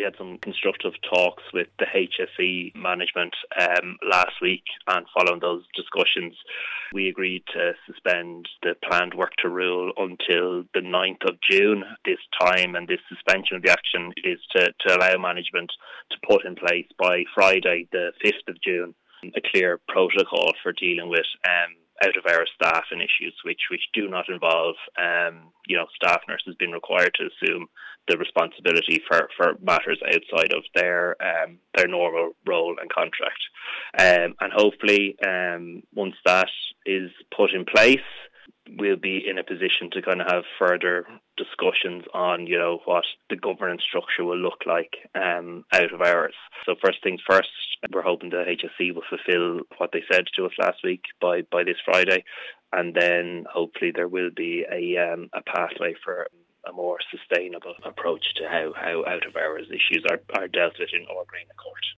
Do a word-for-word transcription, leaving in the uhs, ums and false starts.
had some constructive talks with the H S E management um, last week, and following those discussions, we agreed to suspend the planned work to rule until the ninth of June. This time and this suspension of the action is to, to allow management to put in place by Friday, the fifth of June, a clear protocol for dealing with um, out-of-hours staff and issues which, which do not involve, um, you know, staff nurses being required to assume the responsibility for, for matters outside of their um, their normal role and contract. Um, and hopefully, um, once that is put in place, we'll be in a position to kind of have further discussions on, you know, what the governance structure will look like um, out of hours. So first things first, we're hoping the H S E will fulfil what they said to us last week by, by this Friday, and then hopefully there will be a um, a pathway for a more sustainable approach to how, how out of hours issues are, are dealt with in Orgreena Court.